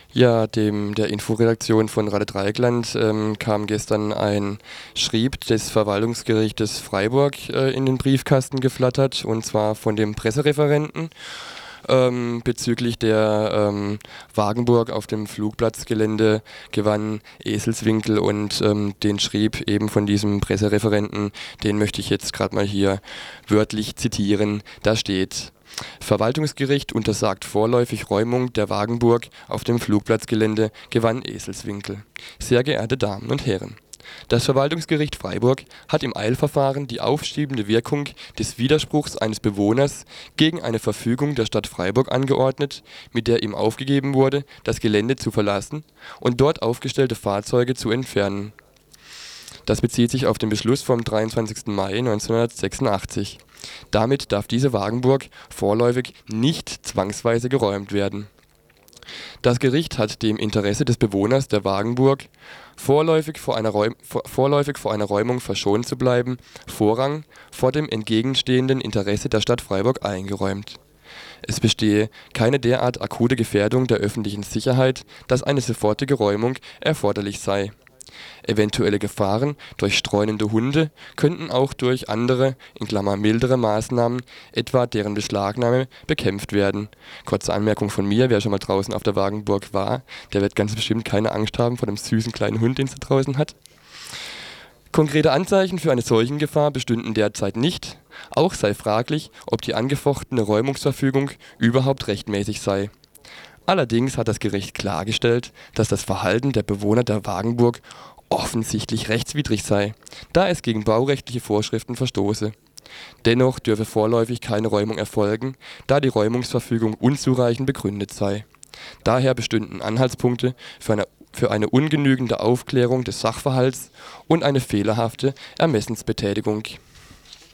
Ja, der Inforedaktion von Radio Dreieckland kam gestern ein Schrieb des Verwaltungsgerichtes Freiburg in den Briefkasten geflattert, und zwar von dem Pressereferenten bezüglich der Wagenburg auf dem Flugplatzgelände gewann Eselswinkel, und den Schrieb eben von diesem Pressereferenten, den möchte ich jetzt gerade mal hier wörtlich zitieren. Da steht: Verwaltungsgericht untersagt vorläufig Räumung der Wagenburg auf dem Flugplatzgelände, gewann Eselswinkel. Sehr geehrte Damen und Herren, das Verwaltungsgericht Freiburg hat im Eilverfahren die aufschiebende Wirkung des Widerspruchs eines Bewohners gegen eine Verfügung der Stadt Freiburg angeordnet, mit der ihm aufgegeben wurde, das Gelände zu verlassen und dort aufgestellte Fahrzeuge zu entfernen. Das bezieht sich auf den Beschluss vom 23. Mai 1986. Damit darf diese Wagenburg vorläufig nicht zwangsweise geräumt werden. Das Gericht hat dem Interesse des Bewohners der Wagenburg, vorläufig vor einer Räumung verschont zu bleiben, Vorrang vor dem entgegenstehenden Interesse der Stadt Freiburg eingeräumt. Es bestehe keine derart akute Gefährdung der öffentlichen Sicherheit, dass eine sofortige Räumung erforderlich sei. Eventuelle Gefahren durch streunende Hunde könnten auch durch andere (mildere) Maßnahmen, etwa deren Beschlagnahme, bekämpft werden. Kurze Anmerkung von mir: Wer schon mal draußen auf der Wagenburg war, der wird ganz bestimmt keine Angst haben vor dem süßen kleinen Hund, den es da draußen hat. Konkrete Anzeichen für eine Seuchengefahr bestünden derzeit nicht. Auch sei fraglich, ob die angefochtene Räumungsverfügung überhaupt rechtmäßig sei. Allerdings hat das Gericht klargestellt, dass das Verhalten der Bewohner der Wagenburg offensichtlich rechtswidrig sei, da es gegen baurechtliche Vorschriften verstoße. Dennoch dürfe vorläufig keine Räumung erfolgen, da die Räumungsverfügung unzureichend begründet sei. Daher bestünden Anhaltspunkte für eine ungenügende Aufklärung des Sachverhalts und eine fehlerhafte Ermessensbetätigung.